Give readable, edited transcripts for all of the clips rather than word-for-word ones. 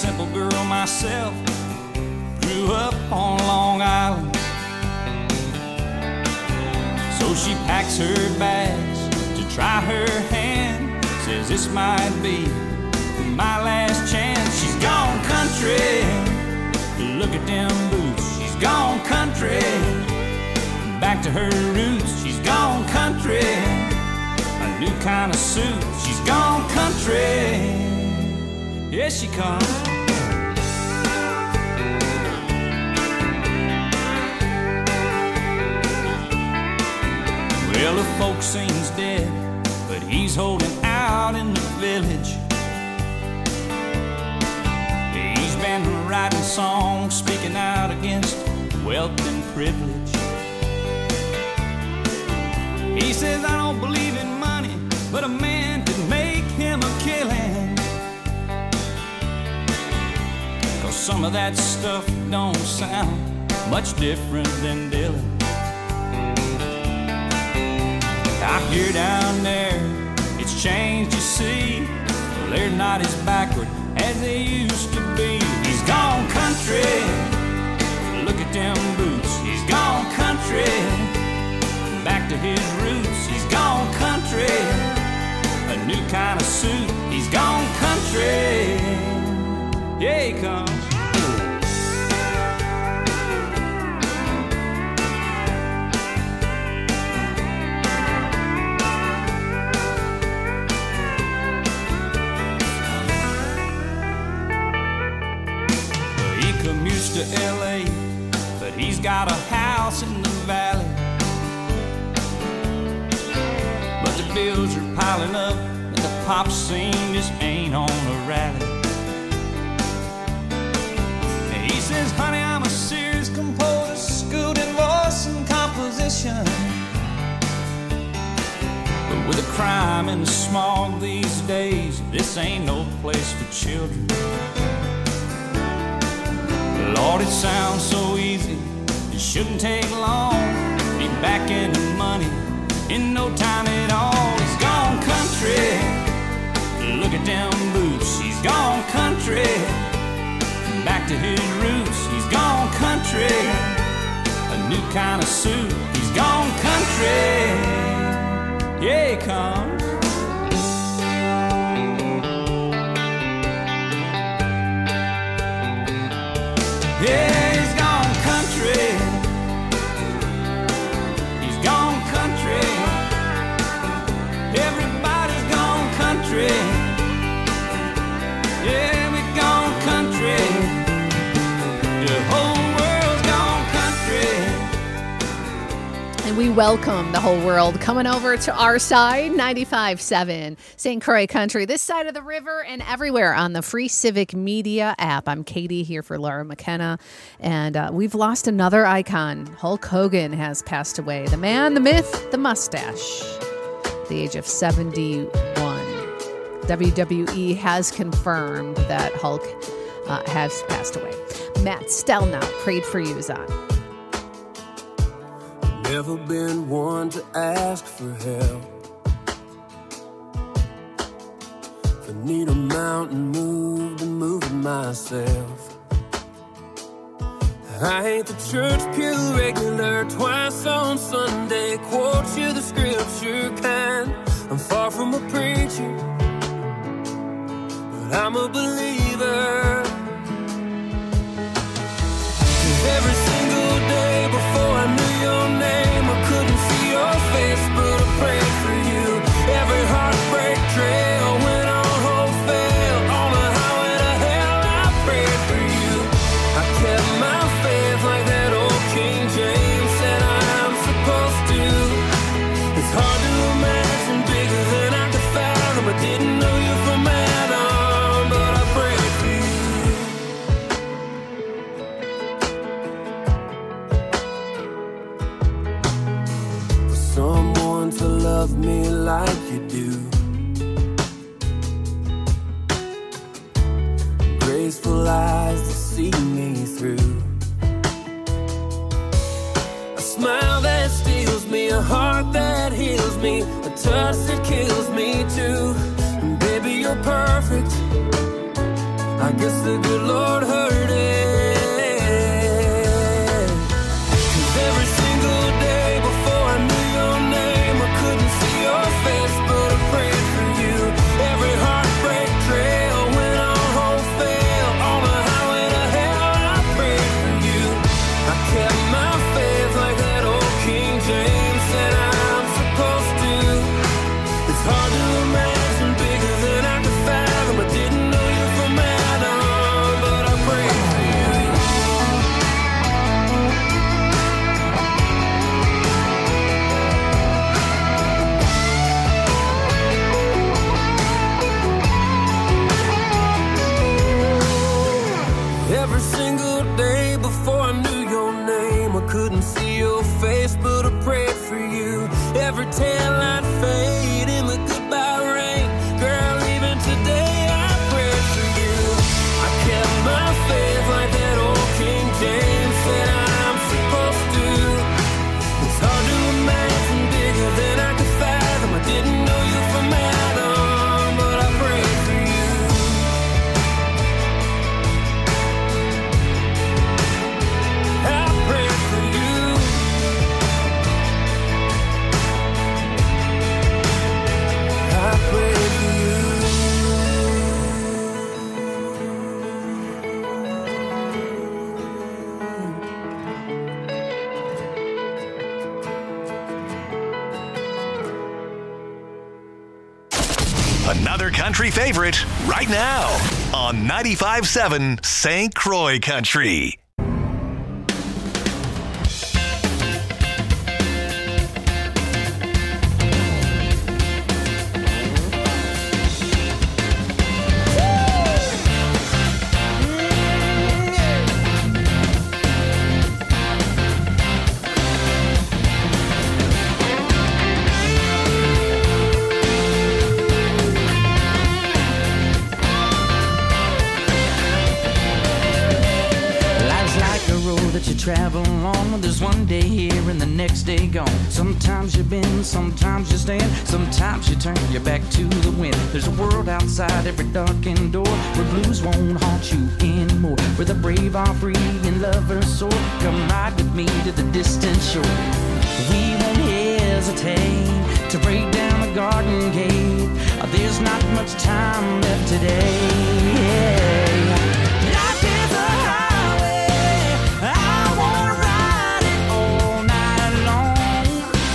simple girl myself, grew up on Long Island. So she packs her bags to try her hand, says this might be my last chance. She's gone country, look at them boots. She's gone country, back to her roots. She's gone country, a new kind of suit. She's gone country, here she comes. Well, the folks seems dead, but he's holding out in the village. He's been writing songs, speaking out against wealth and privilege. He says, I don't believe in money, but a man could make him a killing. 'Cause some of that stuff don't sound much different than Dylan. I hear down there, it's changed, you see. Well, they're not as backward as they used to be. He's gone country, look at them boots. He's gone country, back to his roots. He's gone country, a new kind of suit. He's gone country, yeah, he comes. To LA, but he's got a house in the valley. But the bills are piling up, and the pop scene just ain't on a rally. And he says, honey, I'm a serious composer, schooled in voice and composition. But with the crime and the smog these days, this ain't no place for children. Lord, it sounds so easy, it shouldn't take long. Be back in the money in no time at all. He's gone country, look at them boots. He's gone country, back to his roots. He's gone country, a new kind of suit. He's gone country, yeah, he comes. Yeah, he's gone country. He's gone country. Everybody's gone country. Yeah, we've gone country. The whole world's gone country. And we welcome the whole world coming over to our side, 95.7 St. Croix Country, this side of the river and everywhere on the Free Civic Media app. I'm Katie here for Laura McKenna, and we've lost another icon. Hulk Hogan has passed away. The man, the myth, the mustache, at the age of 71. WWE has confirmed that Hulk has passed away. Matt Stelnow, Prayed For You is on. Never been one to ask for help. If I need a mountain moved, I'm moving myself. I ain't the church pew regular, twice on Sunday, quote you the scripture kind. I'm far from a preacher, but I'm a believer. Every single day before I knew your name, I couldn't see your face, but I prayed for you. Every heartbreak trail went on hope fail. On the highway to hell, I prayed for you. I kept my faith like that old King James said I'm supposed to. It's hard to imagine bigger than I could fathom. I didn't know you from Adam, but I prayed for you. Someone to love me like you do. Graceful eyes to see me through. A smile that steals me, a heart that heals me, a touch that kills me too. And baby, you're perfect. I guess the good Lord heard it. 'Cause every single day before I knew your name, I couldn't see your face, but I prayed for you. Every heartbreak trail went on hope fail. On the highway to hell, I prayed for you. I kept my faith like that old King James said I'm supposed to. It's hard to imagine bigger than I could fathom. I didn't know you from Adam, but I prayed for you. Every single day before I knew your name, I couldn't see your face, but I prayed for you. Every tail I'd fade in the goodbye rain. Girl, even today I prayed for you. I kept my faith like that old King James said I'm supposed to. It's hard to imagine bigger than I could fathom. I didn't know you from Adam, but I prayed for you. I prayed for you. I prayed for you. Another country favorite right now on 95.7 St. Croix Country. Life's like a road that you travel along. There's one day here and the next day gone. Sometimes you bend, sometimes you stand, sometimes you turn your back to the wind. There's a world outside every darkened door where blues won't haunt you anymore, where the brave are free and lovers soar. Come ride with me to the distant shore. We won't hesitate to break down the garden gate. There's not much time left today. Life is a highway. I wanna ride it all night long.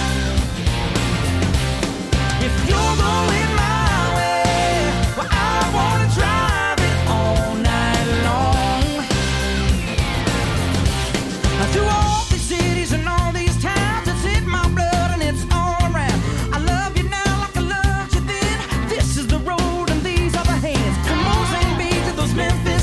If you're going my way, well, I wanna drive it all night long. Through all these cities and all these towns, it's in my blood and it's all around. I love you now like I loved you then. This is the road and these are the hands. From Mozambique to those Memphis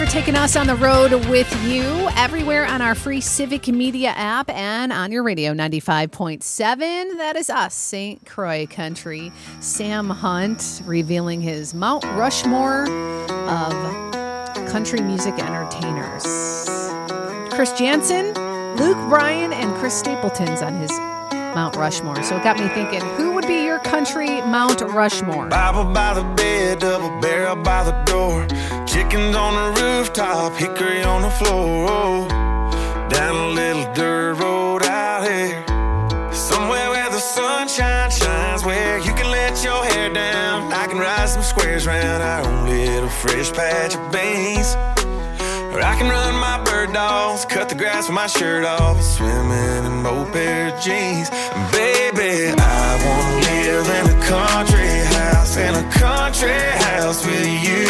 taking us on the road with you everywhere on our free Civic Media app and on your radio 95.7. That is us, St. Croix Country. Sam Hunt revealing his Mount Rushmore of country music entertainers. Chris Jansen, Luke Bryan, and Chris Stapleton's on his Mount Rushmore. So it got me thinking, who would be your country Mount Rushmore? Bible by the bed, double barrel by the door. Chickens on the rooftop, hickory on the floor. Down a little dirt road out here, somewhere where the sunshine shines, where you can let your hair down. I can ride some squares round our own little fresh patch of beans. Or I can run my bird dogs, cut the grass with my shirt off, swimming in both pair of jeans. Baby, I wanna live in a country house with you.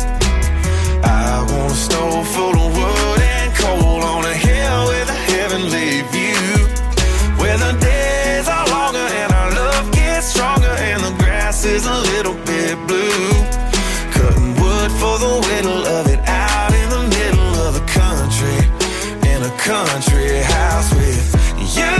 I want a stove full of wood and coal on a hill with a heavenly view, where the days are longer and our love gets stronger and the grass is a little bit blue. Cutting wood for the whittle of it out in the middle of the country, in a country house with you.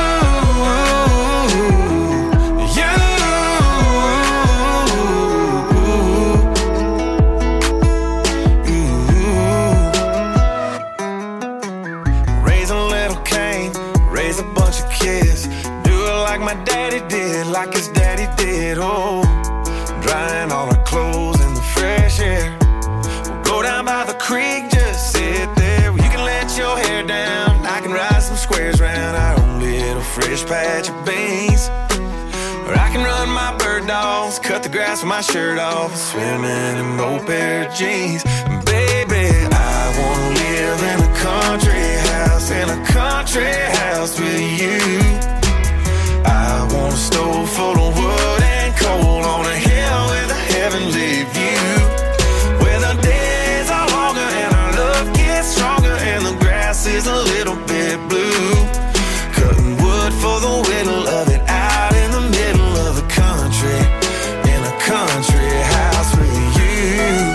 My daddy did, like his daddy did, oh, drying all our clothes in the fresh air. We'll go down by the creek, just sit there. You can let your hair down, I can ride some squares round our own little fresh patch of beans. Or I can run my bird dogs, cut the grass with my shirt off, swimming in both pair of jeans. Baby, I wanna live in a country house with you. I want a stove full of wood and coal on a hill with a heavenly view, where the days are longer and our love gets stronger and the grass is a little bit blue. Cutting wood for the whittle of it out in the middle of the country, in a country house with you.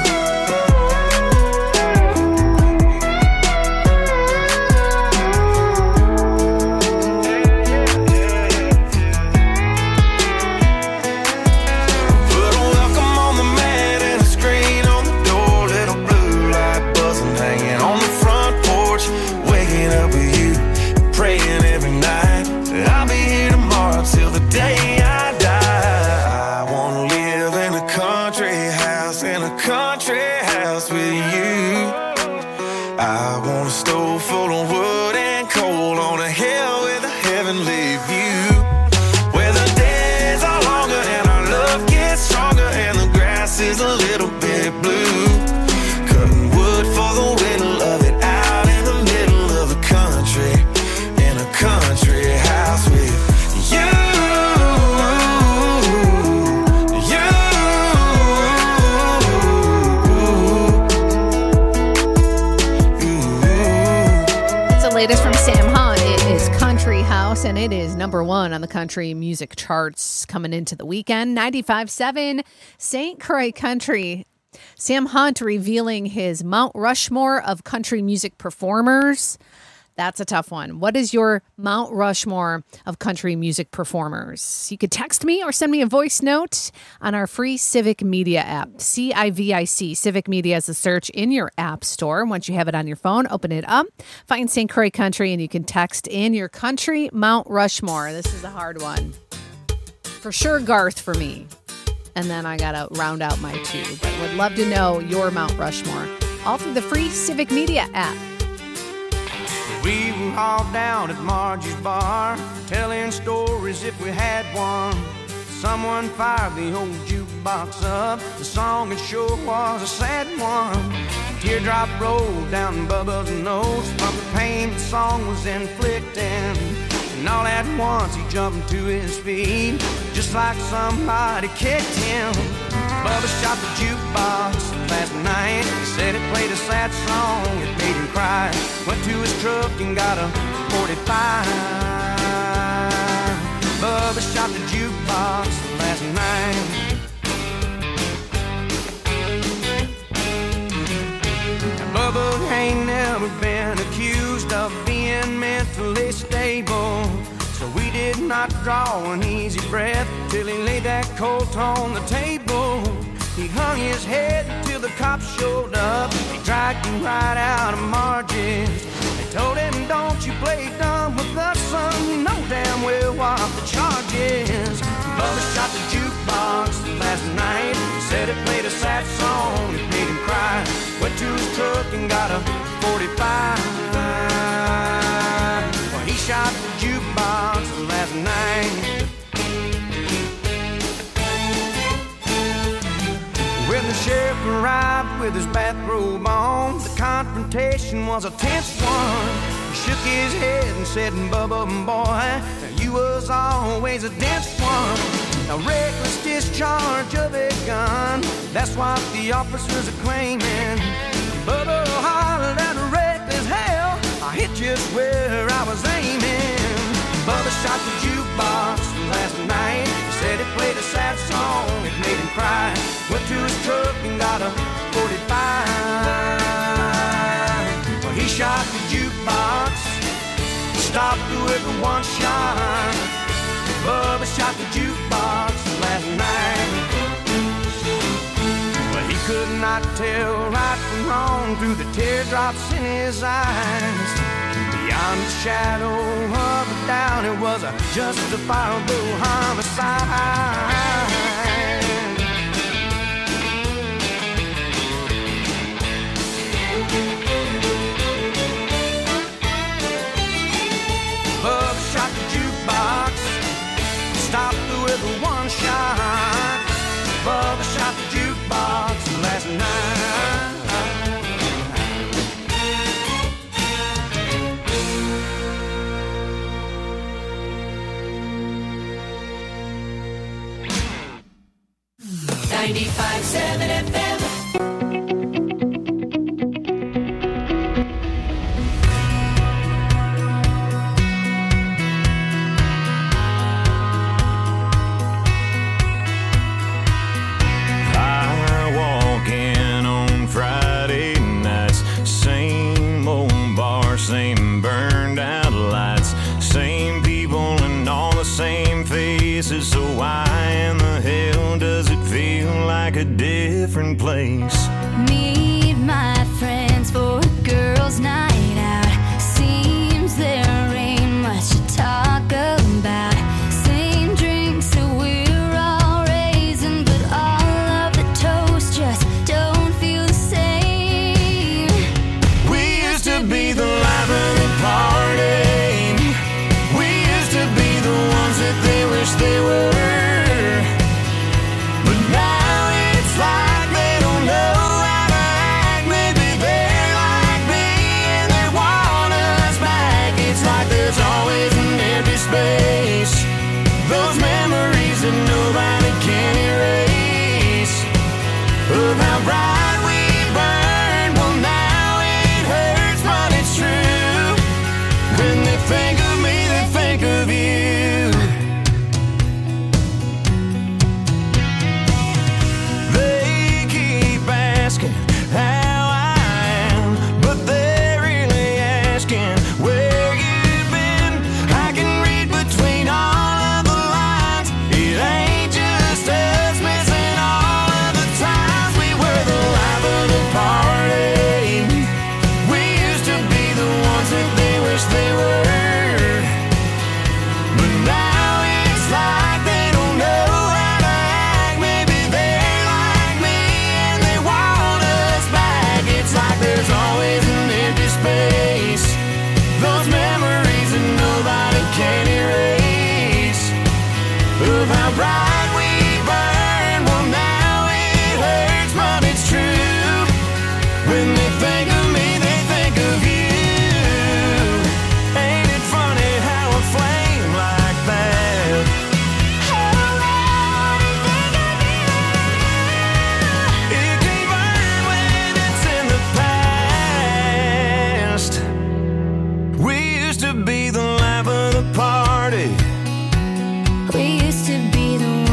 And it is number one on the country music charts coming into the weekend. 95.7 St. Croix Country. Sam Hunt revealing his Mount Rushmore of country music performers. That's a tough one. What is your Mount Rushmore of country music performers? You could text me or send me a voice note on our free Civic Media app. CIVIC. Civic Media is a search in your app store. Once you have it on your phone, open it up, find St. Croix Country, and you can text in your country Mount Rushmore. This is a hard one. For sure, Garth for me. And then I got to round out my two. But would love to know your Mount Rushmore. All through the free Civic Media app. We were all down at Margie's bar, telling stories if we had one. Someone fired the old jukebox up. The song it sure was a sad one. A teardrop rolled down Bubba's nose from the pain the song was inflicting. And all at once he jumped to his feet, just like somebody kicked him. Bubba shot the jukebox last night. He said it played a sad song, it made him cry. Went to his truck and got a 45. Bubba shot the jukebox last night. not draw an easy breath till he laid that Colt on the table. He hung his head till the cops showed up. They dragged him right out of Marge's. They told him, don't you play dumb with us, son. You know damn well what the charge is. Bubba shot the jukebox last night. Said it played a sad song, it made him cry. Went to his truck and got a 45. Well, he shot the jukebox last night. When the sheriff arrived with his bathrobe on, the confrontation was a tense one. He shook his head and said, Bubba, boy, you was always a dense one. A reckless discharge of a gun, that's what the officers are claiming. Bubba hollered out reckless hell, I hit just where I was aiming. Bubba shot the jukebox last night. Said it played a sad song, it made him cry. Went to his truck and got a 45. Well, he shot the jukebox, stopped with a one shot. Bubba shot the jukebox last night. Well, he could not tell right from wrong through the teardrops in his eyes. Beyond the shadow of a doubt, it was a justifiable homicide. Bubba shot the jukebox, stopped with a one shot. Bubba shot the jukebox last night. 95.7 FM. I walk in on Friday nights, same old bar, same burned out lights, same people and all the same faces. So why in the hell does it feel like a different place? Meet my friends for a girls' night out. Seems there ain't much to talk about. Same drinks that we're all raising, but all of the toast just don't feel the same. We used to be the life of the party. We used to be the ones that they wish they were. But now it's like they don't know how to act. Maybe they're like me and they want us back. It's like there's always an empty space. Those memories that nobody can erase. Of how bright we burned. Well, now it hurts, but it's true. When they think of me, they think of you. They keep asking how I am, but they're really asking where you've been. I can read between all of the lines. It ain't just us missing all of the times we were the life of the party. We used to be the ones that they wish they were. But now it's like they don't know how to act. Maybe they're like me and they want us back. It's like there's always an empty space. Those memories that nobody can erase. Of how bright we burned. Well, now it hurts, but it's true. When they think of me, they think of you. Ain't it funny how a flame like that? It can burn when it's in the past. We used to be the life of the party. We used to be the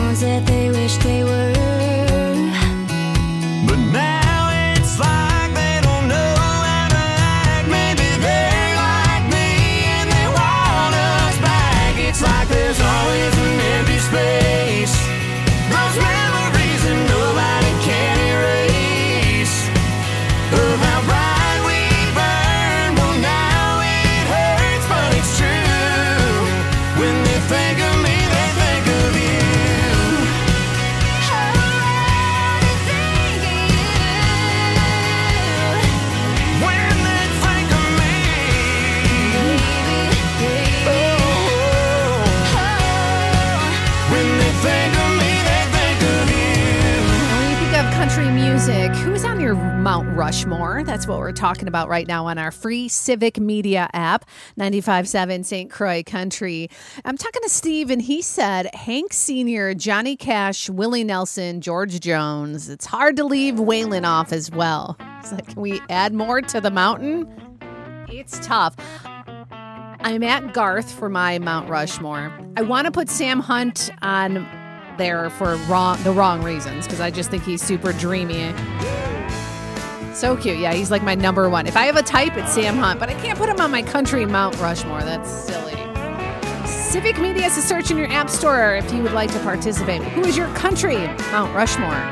music. Who's on your Mount Rushmore? That's what we're talking about right now on our free Civic Media app, 95.7 St. Croix Country. I'm talking to Steve, and he said Hank Sr., Johnny Cash, Willie Nelson, George Jones. It's hard to leave Waylon off as well. It's like, can we add more to the mountain? It's tough. I'm at Garth for my Mount Rushmore. I want to put Sam Hunt on there for the wrong reasons, because I just think he's super dreamy. So cute. Yeah, he's like my number one. If I have a type, it's Sam Hunt, but I can't put him on my country Mount Rushmore. That's silly. Civic Media is a search in your app store if you would like to participate. Who is your country Mount Rushmore?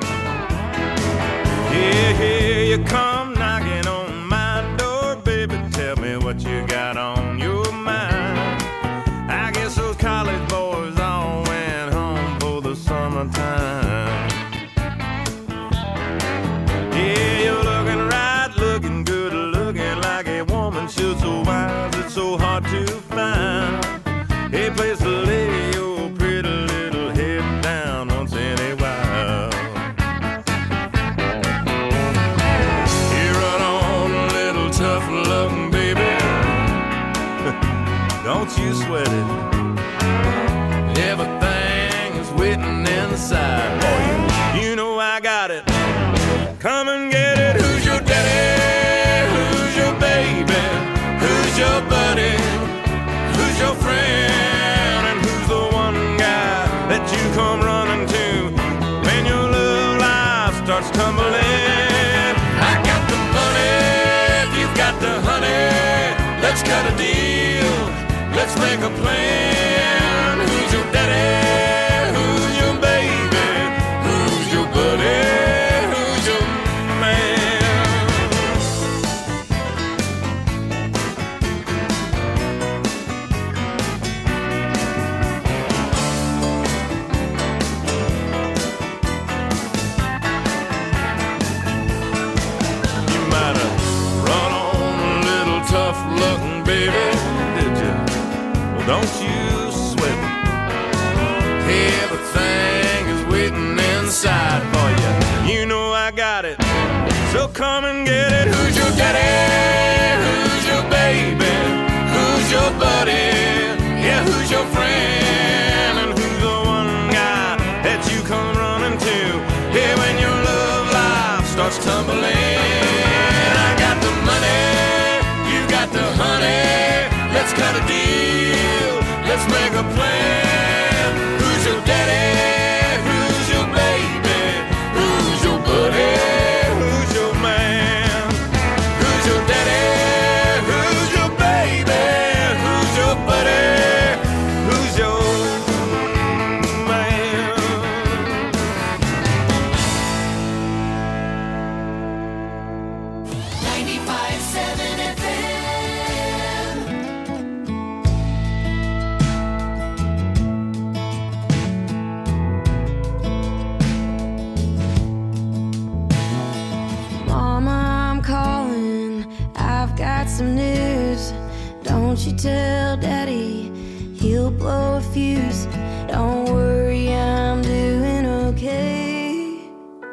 Yeah, here you come knocking on my door, baby. Tell me what you got on your mind. I guess those college boys all went home for the summertime. Yeah, you're looking right, looking good, looking like a woman should. So wise, it's so hard to find a place to lay your pretty little head down once in a while. You run on a little tough looking, baby. Don't you sweat it. Everything is waiting inside for you. You know I got it. Come and get it. Who's your daddy? Who's your baby? Who's your buddy? Who's your friend? And who's the one guy that you come running to when your love life starts tumbling? I got the money, if you've got the honey. Let's cut a deal, let's make a plan. Who's your daddy? Who's your baby? Who's your buddy? Who's your man? You might have run on a little tough looking, baby, did you? Well, don't you sweat it. Everything is waiting inside for you. You know I got it. So come and get it. Who's your daddy? Who's your baby? Who's your buddy? Yeah, who's your friend? And who's the one guy that you come running to? Yeah, when your love life starts tumbling. I got the money, you got the honey. Let's cut a deal, let's make a plan. Who's your daddy? Who's your baby? Who's your buddy? Who's your man? Who's your daddy? Who's your baby? Who's your buddy? Who's your man? 95.7 FM. Mama, I'm calling. I've got some news. Don't you tell Daddy, he'll blow a fuse. Don't worry, I'm doing okay.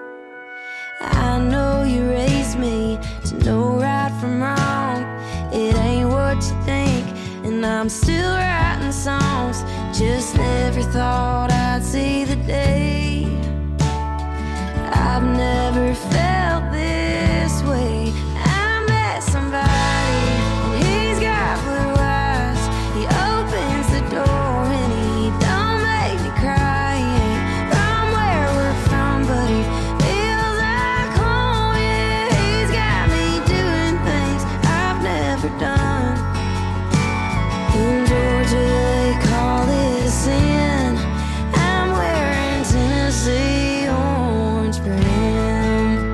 I know you raised me to know right from wrong. It ain't what you think, and I'm still writing songs. Just never thought I'd see the day. I've never felt this way. I met somebody, and he's got blue eyes. He opens the door, and he don't make me cry. He ain't from where we're from, but he feels like home. Yeah, he's got me doing things I've never done. In Georgia, they call it a sin. I'm wearing Tennessee orange brim.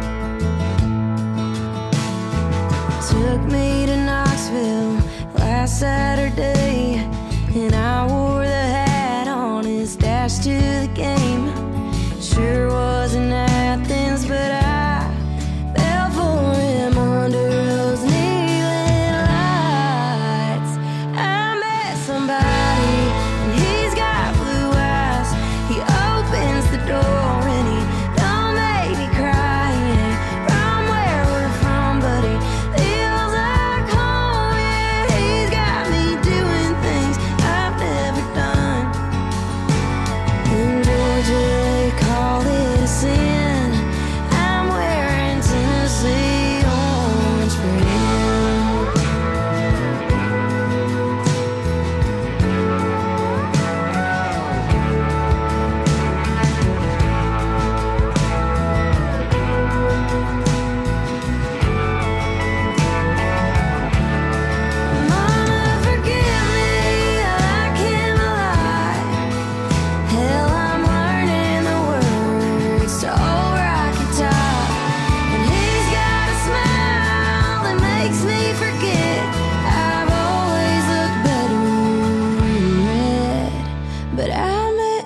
Took me to Knoxville last Saturday, and I wore the hat on his dash to the game. Sure wasn't Athens, but I fell for him under those neon lights. I met somebody, and he's got blue eyes. He opens the door, and he don't make me cry. He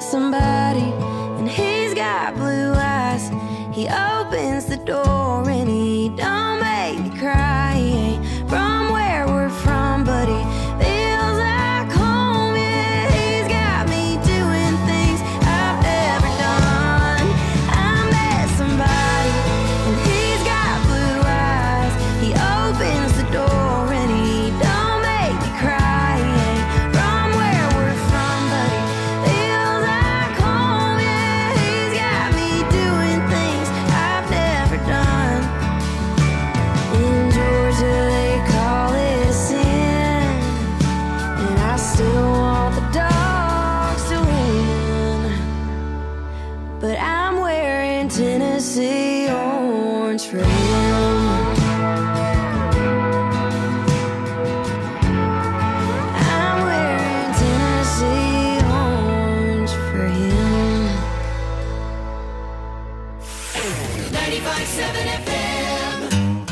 somebody, and he's got blue eyes. He opens the door and he don't make me cry. He ain't from where we're from, but he feels like home. Yeah, he's got me doing things I've never done. I met somebody, and he's got blue eyes. He opens the door and he don't make me cry. He ain't from where we're from, but he feels like home. Yeah, he's got me doing things I've never done. In Georgia they call it sin, and I still want the dogs to win. But I'm wearing Tennessee orange for him. I'm wearing Tennessee orange for him. 95.7 FM.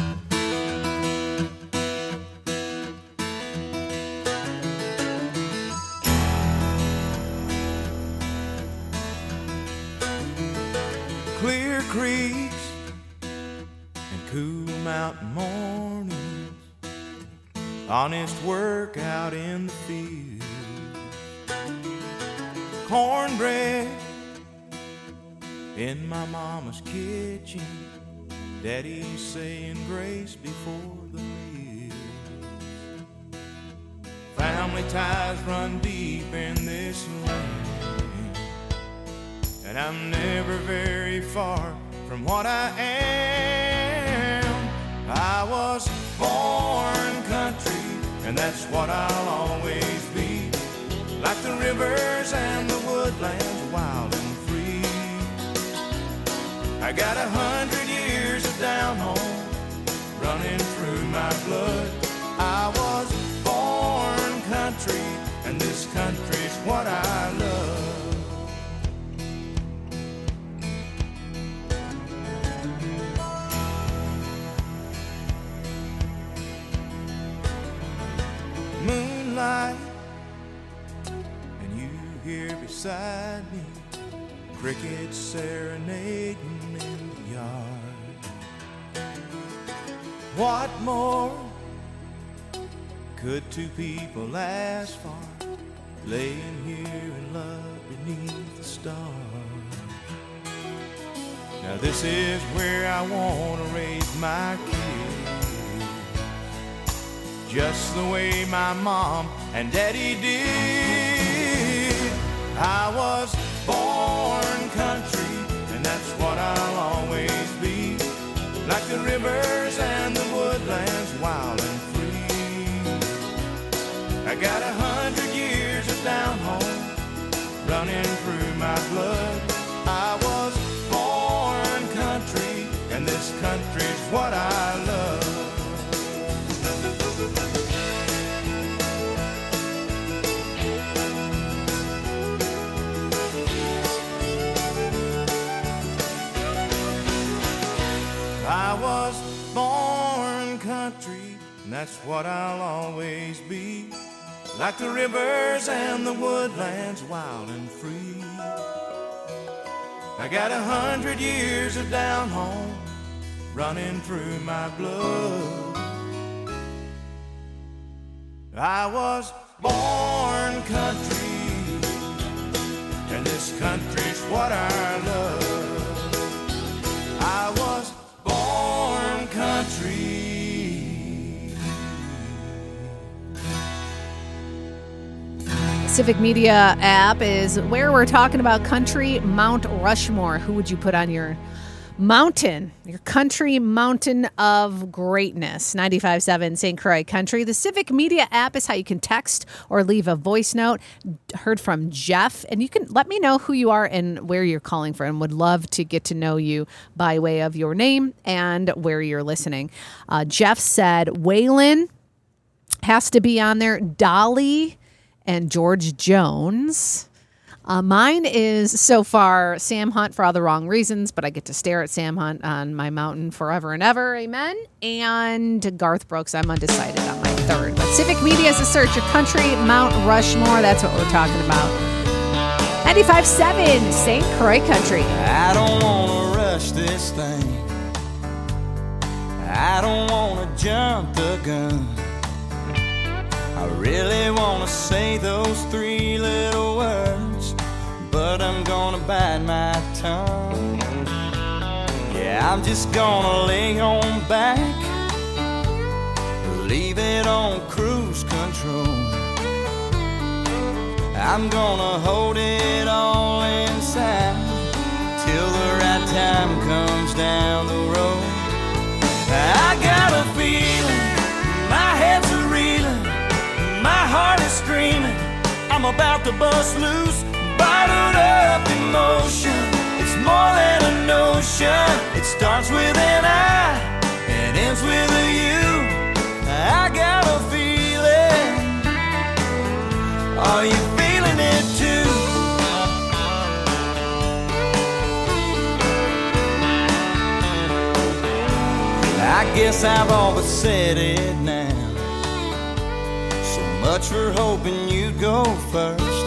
Clear creeks and cool mountain mornings, honest work out in the field, cornbread in my mama's kitchen, daddy saying grace before the meal. Family ties run deep in this land, and I'm never very far from what I am. I was born country, and that's what I'll always be. Like the rivers and the woodlands, wild and free. I got 100 years of down home running through my blood. I was born country, and this country's what I love. Moonlight, and you here beside me, crickets serenading in the yard. What more could two people ask for, laying here in love beneath the stars? Now this is where I want to raise my kids, just the way my mom and daddy did. I was born country, and that's what I'll always be. Like the rivers and the woodlands, wild and free. I got 100 years of down home running through my blood. I was born country, and this country's what I love. I was born country, and that's what I'll always be. Like the rivers and the woodlands, wild and free. I got 100 years of down home running through my blood. I was born country, and this country's what I love. I was born country. Civic Media app is where we're talking about country Mount Rushmore. Who would you put on your mountain, your country mountain of greatness? 95.7 St. Croix Country. The Civic Media app is how you can text or leave a voice note. Heard from Jeff, and you can let me know who you are and where you're calling from. Would love to get to know you by way of your name and where you're listening. Jeff said Waylon has to be on there. Dolly and George Jones. Mine is so far Sam Hunt for all the wrong reasons, but I get to stare at Sam Hunt on my mountain forever and ever. Amen. And Garth Brooks, I'm undecided on my third. But Civic Media is a search. Your country Mount Rushmore. That's what we're talking about. 95.7 St. Croix Country. I don't wanna rush this thing. I don't wanna jump the gun. I really wanna say those three little words, but I'm gonna bite my tongue. Yeah, I'm just gonna lay on back, leave it on cruise control. I'm gonna hold it all inside till the right time comes down the road. I got a feeling, my head's a reeling, my heart is screaming, I'm about to bust loose, bottled up emotion. It's more than a notion. It starts with an I and ends with a you. I got a feeling. Are you feeling it too? I guess I've always said it now. So much for hoping you'd go first.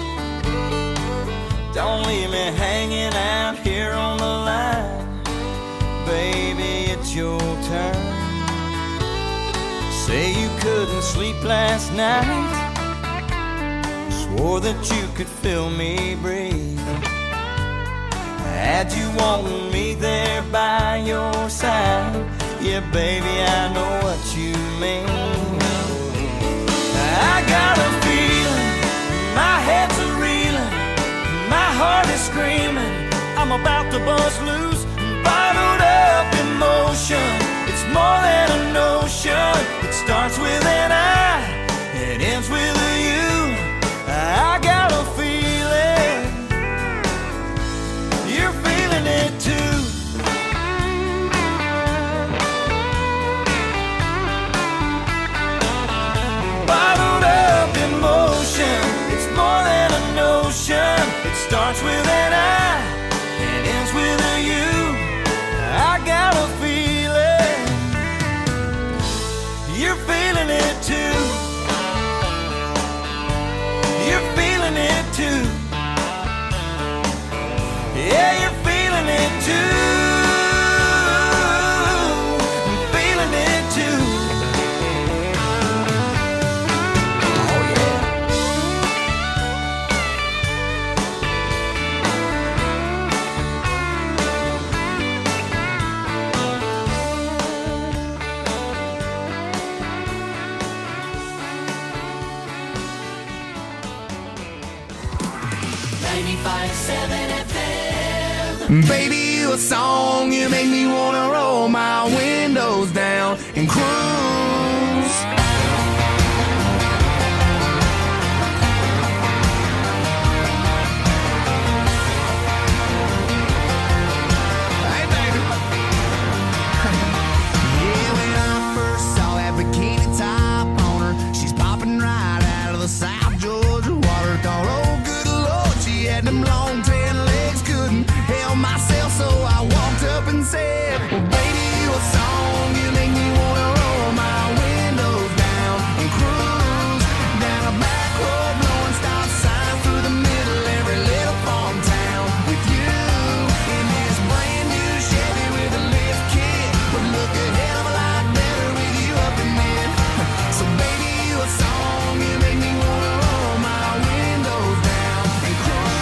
Don't leave me hanging out here on the line. Baby, it's your turn. Say you couldn't sleep last night, swore that you could feel me breathe. Had you wanting me there by your side. Yeah, baby, I know what you mean. I got a feeling, my head's a reeling, my heart is screaming, I'm about to bust loose, bottled up emotion. It's more than a notion. It starts with an I, it ends with a you. I got a feeling, you're feeling it too. Bottled up emotion. It's more than a notion. It starts with an I, it ends with a you. I got a feeling, you're feeling it too. You're feeling it too. Yeah, you're feeling it too. I'm feeling it too. Oh yeah. Baby, you a song, you make me wanna roll my windows down and cruise. Hey, baby. Yeah, when I first saw that bikini top on her, she's popping right out of the South Georgia water. Thought, oh, good Lord, she had them long tan legs, couldn't help myself, so I walked up and said, well, baby, you a song, you make me wanna roll my windows down and cruise down a back road, blowing stop signs through the middle every little farm town with you in this brand new Chevy with a lift kit. Would look a hell of a lot better with you up in it. So baby, you a song, you make me wanna roll my windows down and cruise.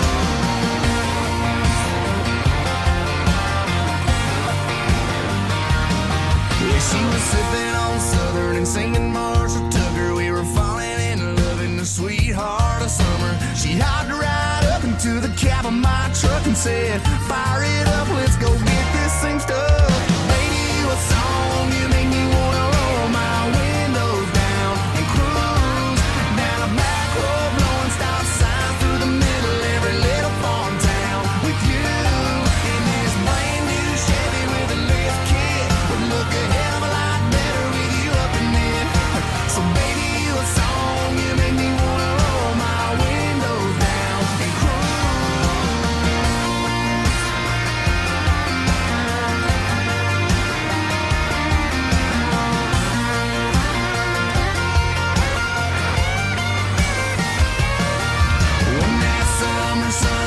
Yeah, she was sipping on Southern and singing Marshall Tucker. We were falling in love in the sweetheart of summer. She hopped right up into the cab of my truck and said, fire it up, let's go get this thing stuck. Baby, you a song, you make me wanna roll my windows down and cruise down a back road, blowing stop signs through the middle every little farm town with you in this brand new Chevy with a lift kit. Would look a hell of a lot better with you up in it. So baby, you a song, you make me wanna roll my windows down and cruise.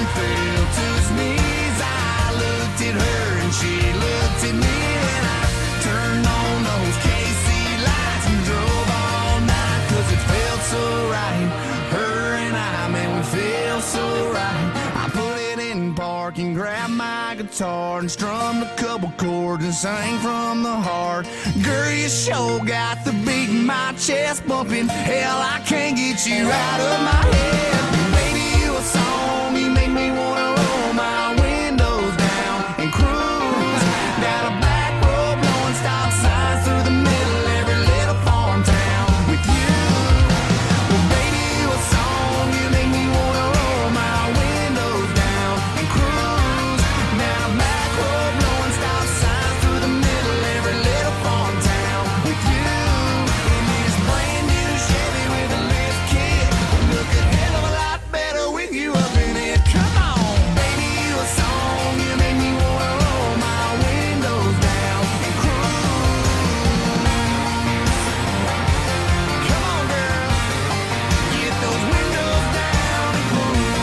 and failed to sneeze. I looked at her and she looked at me, and I turned on those KC lights and drove all night, 'cause it felt so right. Her and I, man, we felt so right. I put it in park and grabbed my guitar and strummed a couple chords and sang from the heart. Girl, you sure got the beat in my chest bumping. Hell, I can't get you out of my head. Baby, you a song, you make me wanna roll my windows down and cruise down a back road, blowing stop signs through the middle of every little farm town with you. Well, baby, you a song, you make me wanna roll my windows down and cruise down a back road, blowing stop signs through the middle of every little farm town with you. In this brand new Chevy with a lift kit, look a hell of a lot better with you up in it. Come on, baby, you a song, you make me wanna roll my windows down and cruise. Come on, girl, get those windows down and cruise.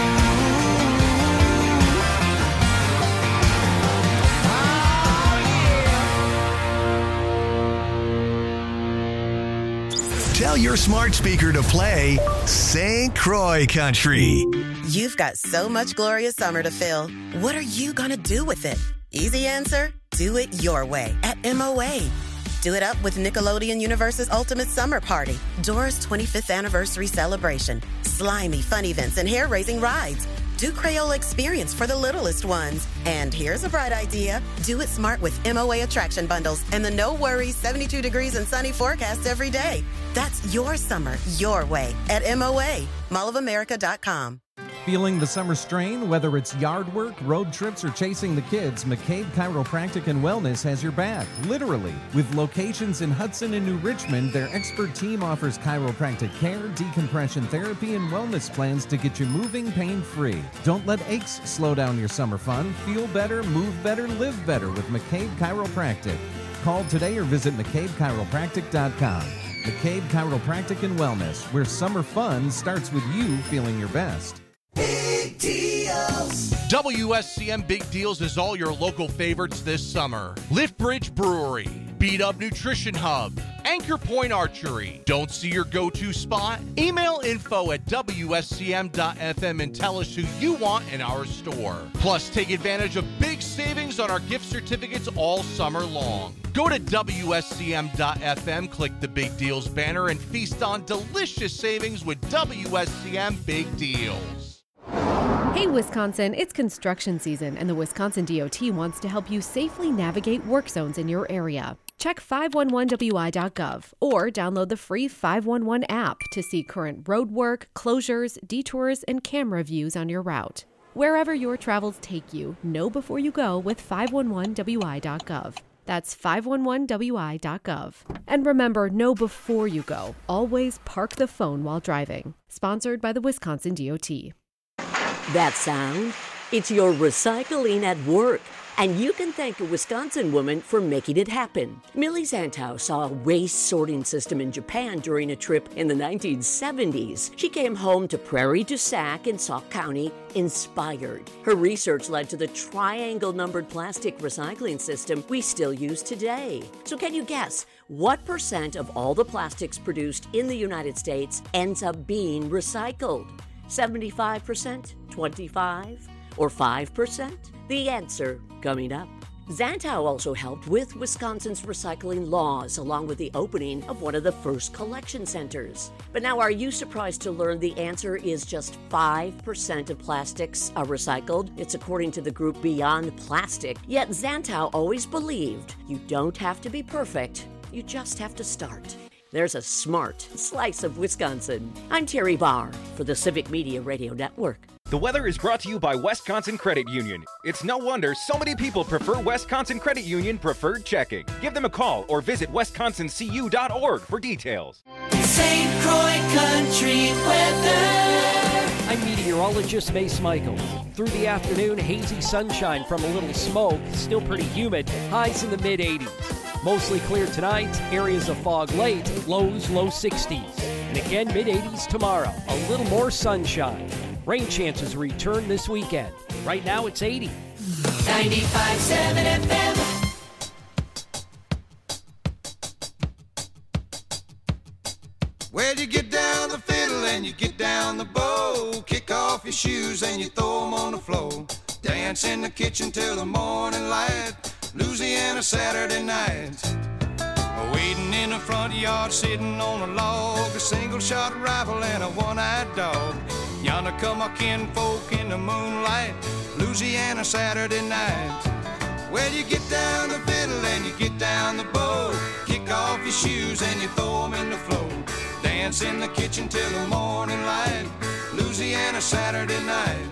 Oh, yeah. Tell your smart speaker to play St. Croix Country. You've got so much glorious summer to fill. What are you going to do with it? Easy answer, do it your way at MOA. Do it up with Nickelodeon Universe's Ultimate Summer Party, Dora's 25th anniversary celebration, slimy fun events and hair-raising rides. Do Crayola Experience for the littlest ones. And here's a bright idea. Do it smart with MOA attraction bundles and the no worries 72 degrees and sunny forecast every day. That's your summer, your way at MOA, mallofamerica.com. Feeling the summer strain? Whether it's yard work, road trips, or chasing the kids, McCabe Chiropractic and Wellness has your back, literally. With locations in Hudson and New Richmond, their expert team offers chiropractic care, decompression therapy, and wellness plans to get you moving pain-free. Don't let aches slow down your summer fun. Feel better, move better, live better with McCabe Chiropractic. Call today or visit McCabeChiropractic.com. McCabe Chiropractic and Wellness, where summer fun starts with you feeling your best. Big deals. WSCM Big Deals is all your local favorites this summer. Lift Bridge Brewery, Beat Up Nutrition Hub, Anchor Point Archery. Don't see your go-to spot? Email info@WSCM.FM and tell us who you want in our store. Plus, take advantage of big savings on our gift certificates all summer long. Go to WSCM.FM, click the Big Deals banner, and feast on delicious savings with WSCM Big Deals. Hey Wisconsin, it's construction season and the Wisconsin DOT wants to help you safely navigate work zones in your area. Check 511wi.gov or download the free 511 app to see current road work, closures, detours, and camera views on your route. Wherever your travels take you, know before you go with 511wi.gov. That's 511wi.gov. And remember, know before you go. Always park the phone while driving. Sponsored by the Wisconsin DOT. That sound? It's your recycling at work. And you can thank a Wisconsin woman for making it happen. Millie Zantow saw a waste sorting system in Japan during a trip in the 1970s. She came home to Prairie du Sac in Sauk County inspired. Her research led to the triangle-numbered plastic recycling system we still use today. So can you guess what % of all the plastics produced in the United States ends up being recycled? 75%, 25%, or 5%? The answer coming up. Zantow also helped with Wisconsin's recycling laws, along with the opening of one of the first collection centers. But now, are you surprised to learn the answer is just 5% of plastics are recycled? It's according to the group Beyond Plastic. Yet Zantow always believed you don't have to be perfect, you just have to start. There's a smart slice of Wisconsin. I'm Terry Barr for the Civic Media Radio Network. The weather is brought to you by Wisconsin Credit Union. It's no wonder so many people prefer Wisconsin Credit Union Preferred Checking. Give them a call or visit wisconsincu.org for details. St. Croix Country weather. I'm meteorologist Mace Michael. Through the afternoon, hazy sunshine from a little smoke, still pretty humid, highs in the mid-80s. Mostly clear tonight, areas of fog late, lows low 60s. And again, mid-80s tomorrow, a little more sunshine. Rain chances return this weekend. Right now it's 80. 95.7 FM. Well, you get down the fiddle and you get down the bow. Kick off your shoes and you throw them on the floor. Dance in the kitchen till the morning light. Louisiana Saturday night. Waiting in the front yard, sitting on a log. A single-shot rifle and a one-eyed dog. Yonder come our kinfolk in the moonlight. Louisiana Saturday night. Well, you get down the fiddle and you get down the bow. Kick off your shoes and you throw them in the floor. Dance in the kitchen till the morning light. Louisiana Saturday night.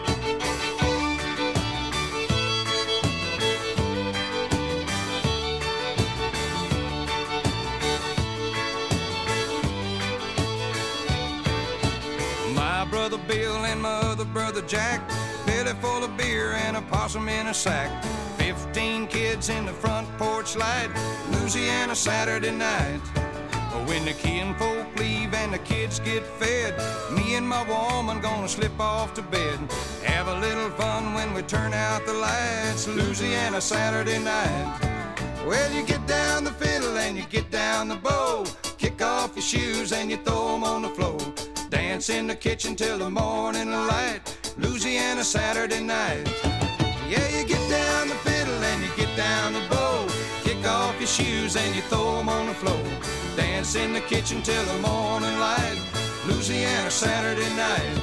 My brother Bill and my other brother Jack, belly full of beer and a possum in a sack. 15 kids in the front porch light. Louisiana Saturday night. When the kinfolk leave and the kids get fed, me and my woman gonna slip off to bed. Have a little fun when we turn out the lights. Louisiana Saturday night. Well, you get down the fiddle and you get down the bow. Kick off your shoes and you throw them on the floor. Dance in the kitchen till the morning light. Louisiana Saturday night. Yeah, you get down the fiddle and you get down the bow. Kick off your shoes and you throw them on the floor. Dance in the kitchen till the morning light. Louisiana Saturday night.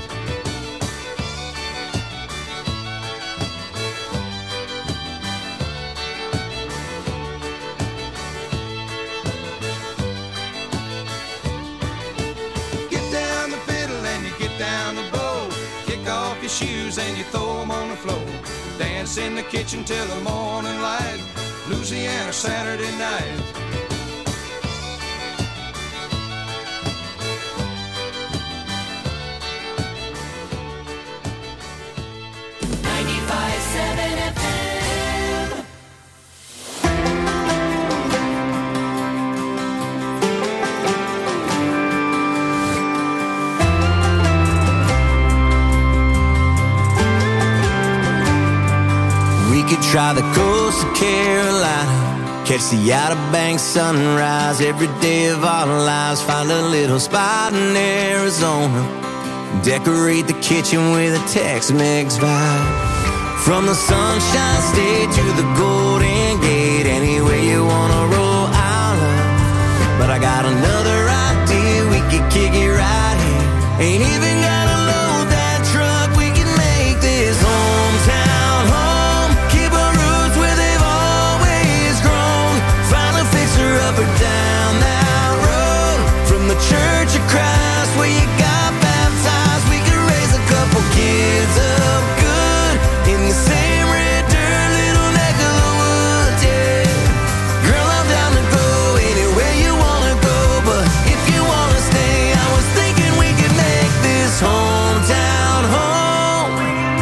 Get down the fiddle and you get down the bow. Kick off your shoes and you throw them on the floor. Dance in the kitchen till the morning light. Louisiana Saturday night. Try the coast of Carolina, catch the Outer Banks sunrise every day of our lives. Find a little spot in Arizona, decorate the kitchen with a Tex-Mex vibe. From the Sunshine State to the Golden Gate, anywhere you wanna roll, I'll love. But I got another idea, we could kick it right here. Ain't even gotta load that truck, we can make this hometown home. Up or down that road, from the Church of Christ where you got baptized, we could raise a couple kids up good in the same red dirt little neck of the woods, yeah. Girl, I'm down to go anywhere you wanna go, but if you wanna stay, I was thinking we could make this hometown home.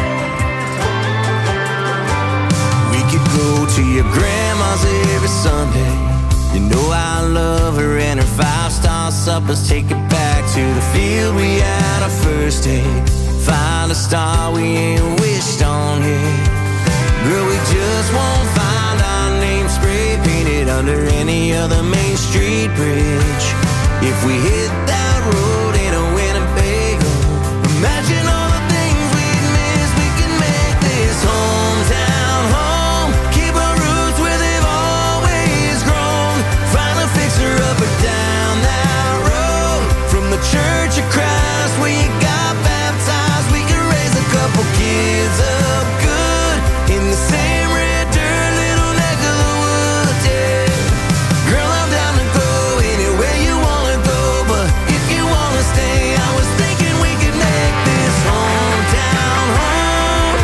We could go to your grandma's every Sunday. You know I love her and her 5-star suppers. Take it back to the field we had our first date. Find a star we ain't wished on yet. Girl, we just won't find our name spray painted under any other Main Street bridge. If we hit that road in a Winnebago, imagine all the things we'd miss. We can make this hometown home. Keep our roots where they've always grown. Find a fixer up or down that road, from the Church of Christ where you got baptized. We can raise a couple kids up good in the same red dirt little neck of the woods, yeah. Girl, I'm down to go anywhere you wanna go, but if you wanna stay, I was thinking we could make this hometown home.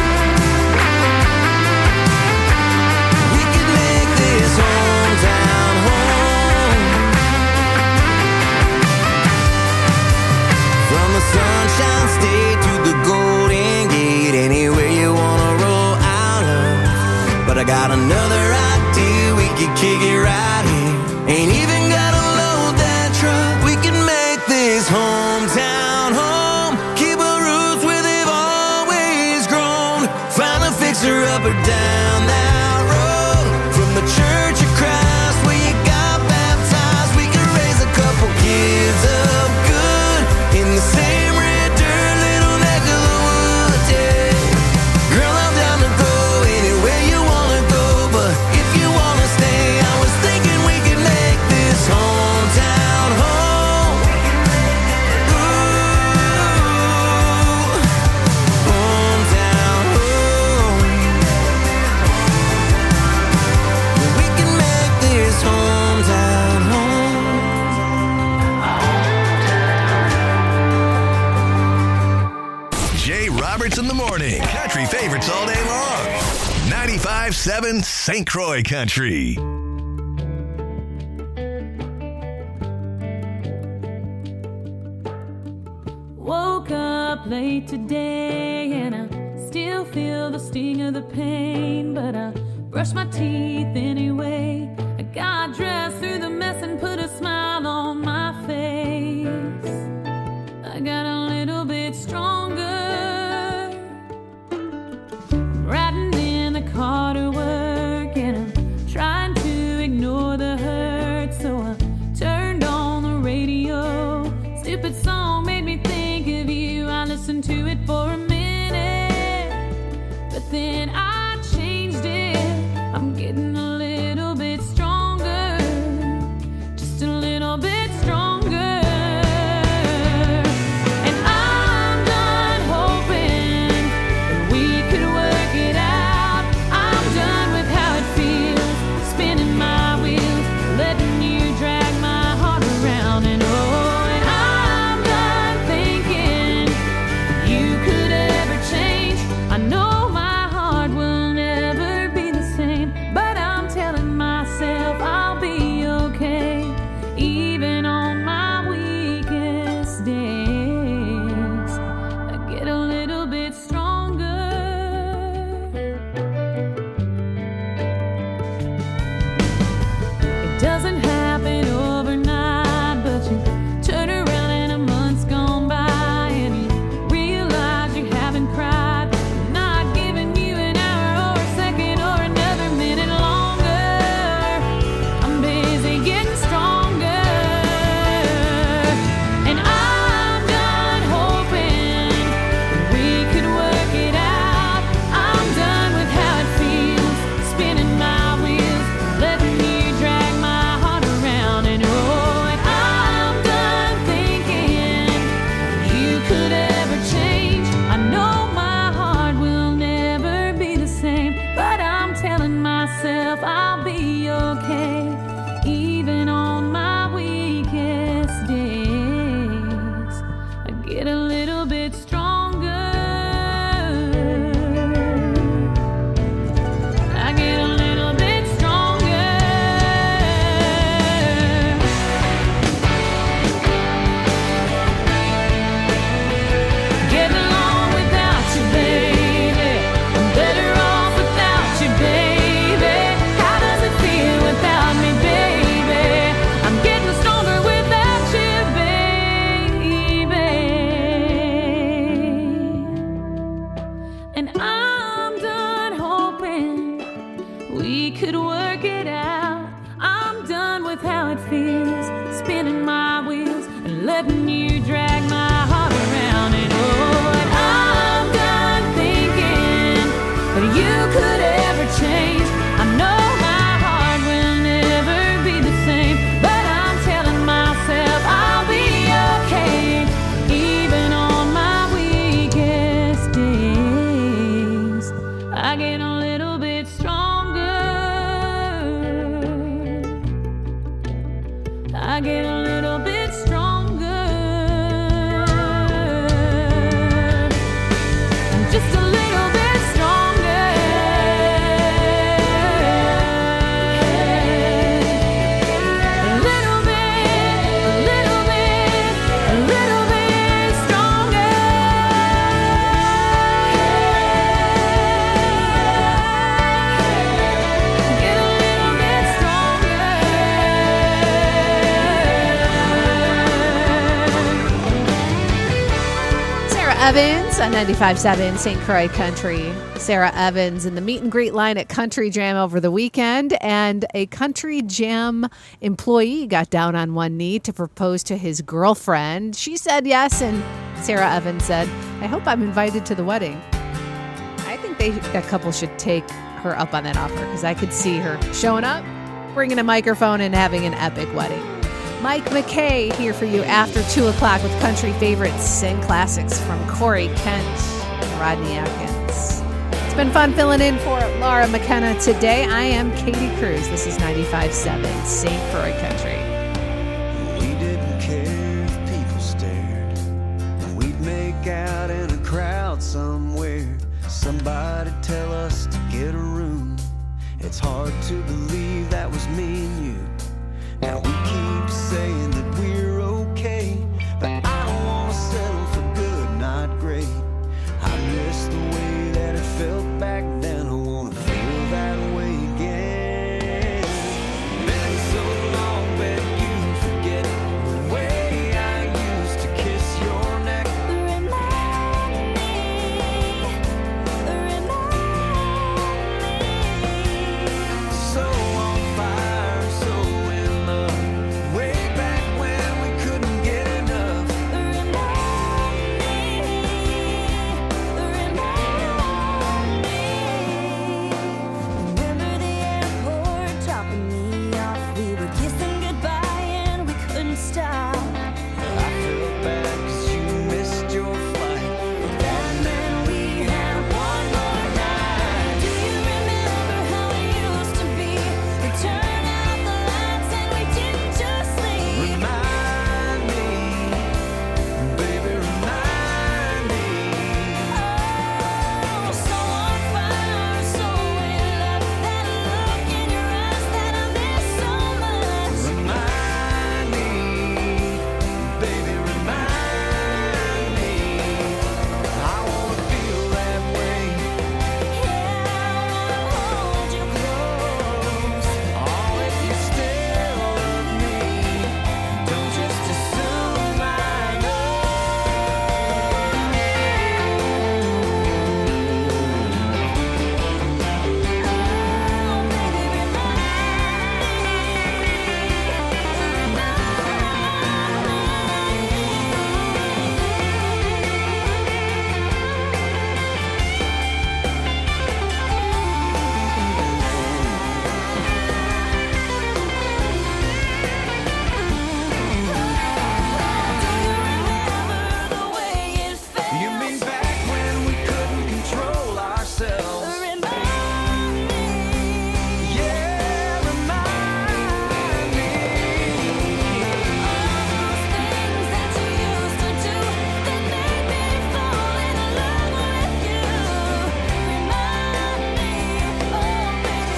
We could make this hometown home. From the Sunshine State to the Golden Gate, anywhere you wanna roll, I'll love. But I got another idea, we could kick it right here. Ain't even gotta load that truck, we can make this hometown home. Keep our roots where they've up or down that road. From the Church of Christ where you got baptized, we could raise a couple kids up good in the same red dirt little neck of the woods, yeah. Girl, I'm down to go anywhere you wanna go, but if you wanna stay, I was thinking we could make this hometown home. Ooh, hometown home. We can make this hometown home. Jay Roberts in the morning. Country favorites all day long. 95.7 St. Croix Country. Woke up late today and I still feel the sting of the pain, but I brush my teeth anyway. I got dressed through the mess and put a smile on my face. I got a little bit stronger. I'm riding in the car to work and I'm trying to ignore the hurt, so I turned on the radio. Stupid song made me think of you. I listened to it for a minute, but then I changed it. I'm getting a little bit stronger, just a little bit stronger. And I'm done hoping that we could work it out. I'm done with how it feels, spinning my wheels, letting you drag my heart around. And oh, and I'm done thinking you could ever change. I know my heart will never be the same, but I'm telling myself I'll be okay, even on my weakest days. I get a little bit stronger. It doesn't happen overnight, but you turn around and a month's gone by and you realize you haven't cried. I'm not giving you an hour or a second or another minute longer. I'm busy getting stronger. And I'm done hoping that we could work it out. I'm done with how it feels, spinning my wheels, letting you drag my heart around. And oh, and I'm done thinking you could ever change. I know my heart will never be the same, but I'm telling myself I'll be okay, even on my weakest days. I get a little bit stronger. I get a little bit stronger. Getting along without you, baby. I'm better off without you, baby. How does it feel without me, baby? I'm getting stronger without you, baby. And I'm done hoping we could work it out. I'm done with how it feels, spinning my wheels and letting you drag my heart around. And oh, and I'm done thinking that you could ever change. I know my heart will never be the same, but I'm telling myself I'll be okay, even on my weakest days. I get a little bit stronger. I get a little bit stronger. Just a little bit stronger. A little bit, a little bit, a little bit stronger. Evans on 95.7 St. Croix Country. Sarah Evans in the meet and greet line at Country Jam over the weekend, and a Country Jam employee got down on one knee to propose to his girlfriend. She said yes, and Sarah Evans said, "I hope I'm invited to the wedding." I think that couple should take her up on that offer, because I could see her showing up, bringing a microphone, and having an epic wedding. Mike McKay here for you after 2 o'clock with country favorites and classics from Corey Kent and Rodney Atkins. It's been fun filling in for Laura McKenna today. I am Katie Cruz. This is 95.7 St. Croix Country. We didn't care if people stared. We'd make out in a crowd somewhere. Somebody tell us to get a room. It's hard to believe that was me and you. Now we keep saying that we're okay, but I don't want to settle for good, not great. I miss the way that it felt back then. I want to feel that way again. Been so long that you forget the way I used to kiss your neck. Remind me. So on fire, so in love. Way back when we couldn't get enough. Remind me. Remember the airport dropping me off? We were kissing goodbye and we couldn't stop. I feel bad 'cause you missed your flight. But that meant we had one more night. Do you remember how it used to be? We turned out the lights and we didn't just leave. Remind me, baby, remind me. Oh, so on fire, so in love. That look in your eyes that I miss so much. Remind me, baby, remind me. I wanna feel that way. Yeah, I wanna hold you close. Oh, if you still love me, don't just assume I know. You mean back when we couldn't control ourselves? Yeah, remind me. Things that you used to do that made me fall in love with you. Remind me, oh baby,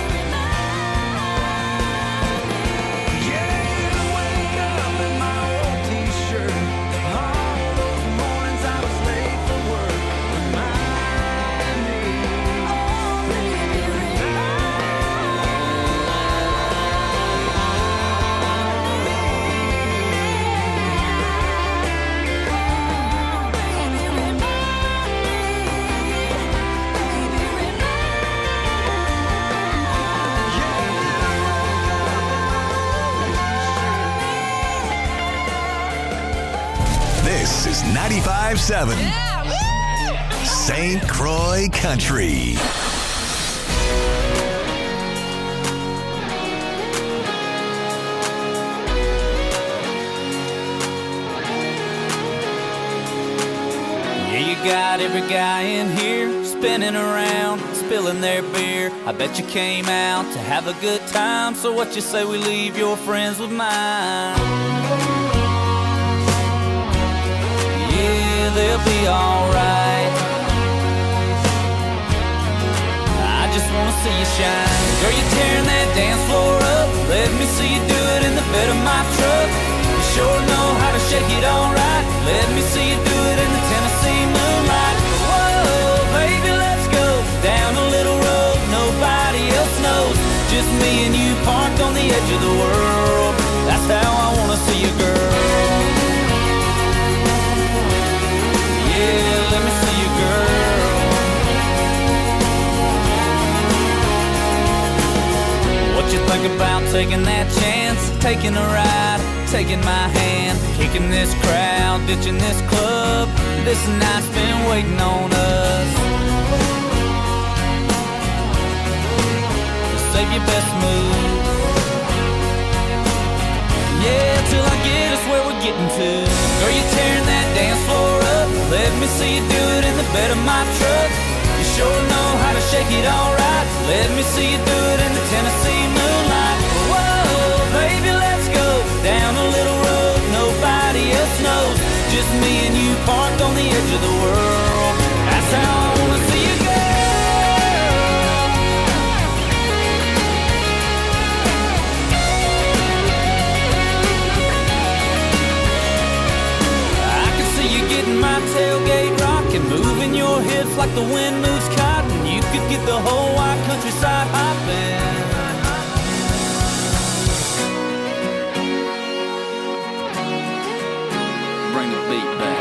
remind me. Yeah, you wake up in my old t-shirt. All those mornings I was late for work. Remind me, Oh baby, This is 95.7 St. Croix Country. Yeah, you got every guy in here spinning around, spilling their beer. I bet you came out to have a good time. So what you say we leave your friends with mine? Yeah, they'll be alright. I just wanna see you shine. Girl, you're tearing that dance floor up. Let me see you do it in the bed of my truck. You sure know how to shake it alright. Let me see you do it in the Tennessee moonlight. Whoa, baby, let's go down a little road nobody else knows. Just me and you parked on the edge of the world. That's how I wanna see you, girl. Yeah, let think about taking that chance, taking a ride, taking my hand, kicking this crowd, ditching this club. This night's been waiting on us. Save your best move. Yeah, till I get us where we're getting to. Girl, you're tearing that dance floor up. Let me see you do it in the bed of my truck. You sure know how to shake it all right. Let me see you do it in the Tennessee moonlight. Whoa, baby, let's go down a little road nobody else knows. Just me and you parked on the edge of the world. That's how I wanna see you go. I can see you getting my tailgate rocking, moving your hips like the wind moves cotton. You could get the whole wide countryside hopping. Bring the beat back.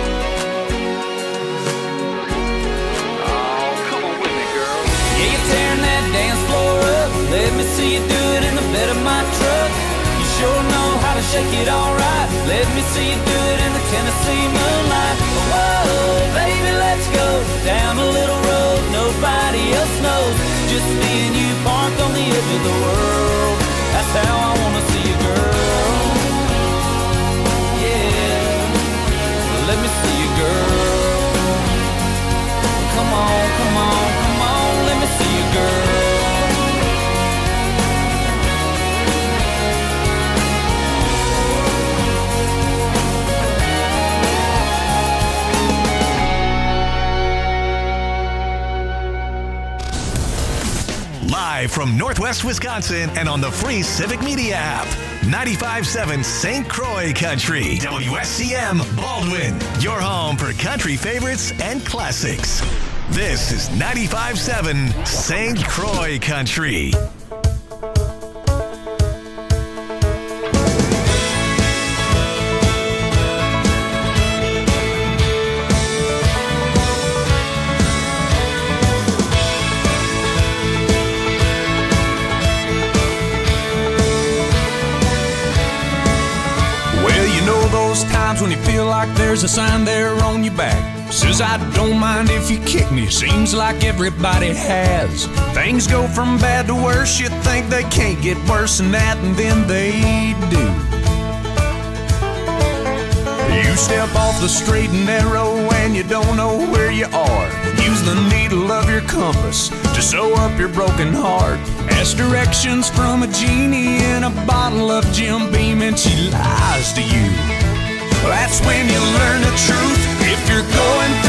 Oh, come on with me, girl. Yeah, you're tearing that dance floor up. Let me see you do it in the bed of my truck. You sure know how to shake it all right. Let me see you do it in the Tennessee moonlight. Whoa, baby, let's go down a little road nobody else knows. Just me and you parked on the edge of the world. That's how I wanna see you, girl. Yeah, let me see you, girl. Come on, come on, come on, let me see you, girl. Live from Northwest Wisconsin and on the free Civic Media app. 95.7 St. Croix Country. WSCM Baldwin. Your home for country favorites and classics. This is 95.7 St. Croix Country. Those times when you feel like there's a sign there on your back says I don't mind if you kick me. Seems like everybody has. Things go from bad to worse. You think they can't get worse than that, and then they do. You step off the straight and narrow and you don't know where you are. Use the needle of your compass to sew up your broken heart. Ask directions from a genie in a bottle of Jim Beam and she lies to you. That's when you learn the truth. If you're going